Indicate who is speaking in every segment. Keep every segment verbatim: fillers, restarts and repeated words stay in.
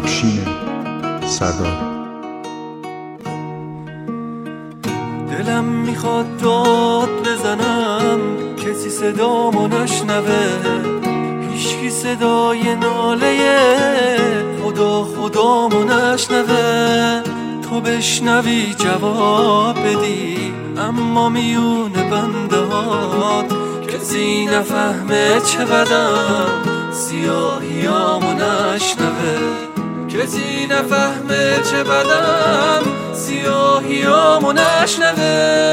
Speaker 1: افشین سردار.
Speaker 2: دلم میخواد داد بزنم کسی صدامو نشنوه، هیچکی صدای ناله خدا خدامو نشنوه. تو بشنوی جواب بدی اما میون بندهات کسی نفهمه چه بدم سیاهیامو نشنوه. کسی نفهمه چه بدم سیاهیامو نشنوه.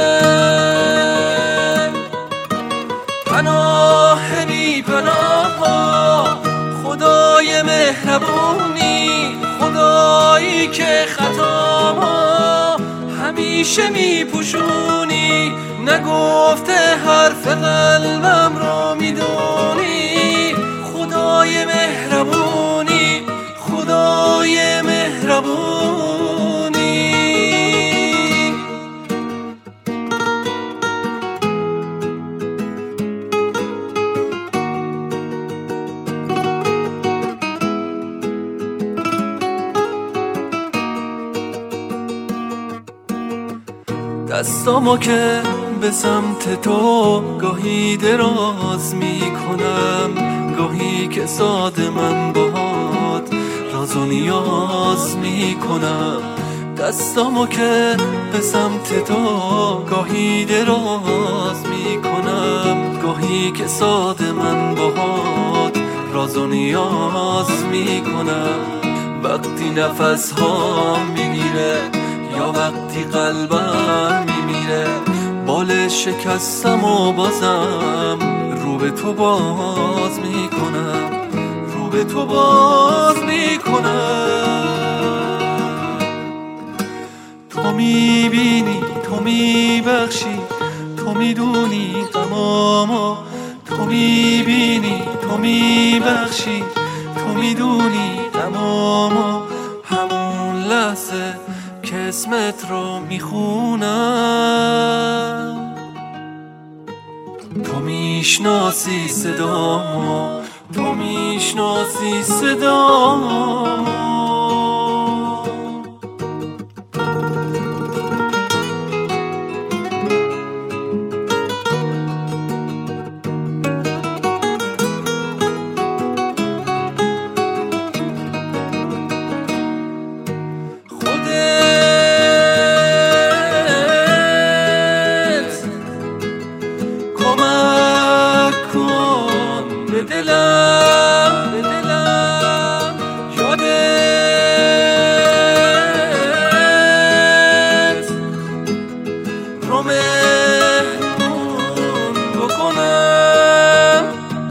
Speaker 2: پناه بی پناه خدای مهربونی، خدایی که خطامو همیشه میپوشونی، نگفته حرف قلبم رو میدونی. خدای مهربونی، خدای مهربونی. دستامو که به سمت تو گاهی دراز میکنم، گاهی که ساده من باهات راز و نیاز میکنم. دستامو که به سمت تو گاهی دراز میکنم، گاهی که ساده من باهات راز و نیاز میکنم. وقتی نفس ها میگیره یا وقتی قلبم میمیره، بال شکستم و بازم رو به تو باز میکنم، رو به تو باز میکنم. تو میبینی، تو میبخشی، تو میدونی غمامو. تو میبینی، تو میبخشی، تو میدونی غمامو. همون لحظه که اسمت رو میخونم تو میشناسی صدامو، تو میشناسی صدامو. به دلم، به دلم یادت رو مهمون بکنم.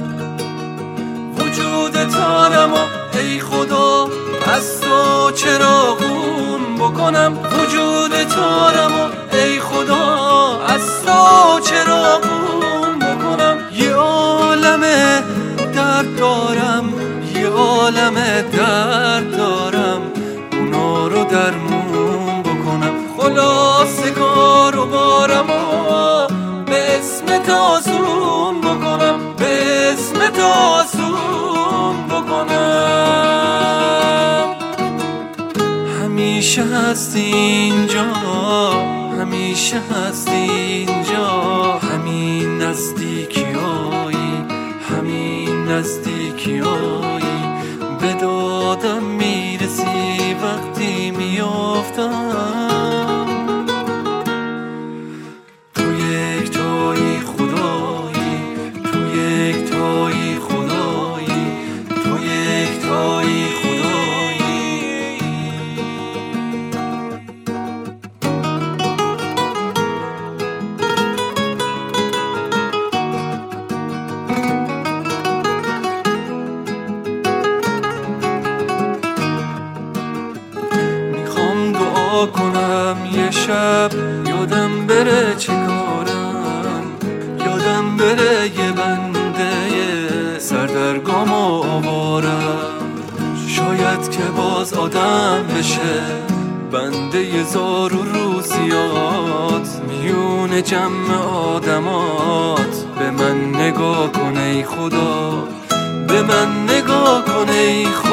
Speaker 2: وجود تارمو ای خدا از تو چراغون بکنم. وجود تارمو ای خدا از تو چراغون بکنم. یه عالمه درد دارم، یه عالم درد دارم، اونا رو درمون بکنم. خلاصه کار و بارمو به اسم تازون بکنم، به اسم تازون بکنم. همیشه هستی اینجا، همیشه هستی اینجا. همین نزدیکیایی، همین نزدیکیایی به دادم میرسی وقتی میافتم. تو یک تایی خدایی، تو یک تایی خدایی، تو یک تایی خدایی. کنم یه شب یادم بره چه کارم، یادم بره یه بنده سردرگامو آوارم. شاید که باز آدم بشه بنده زار و روزیات، میون جمع آدمات. به من نگاه کن ای خدا، به من نگاه کن ای خدا.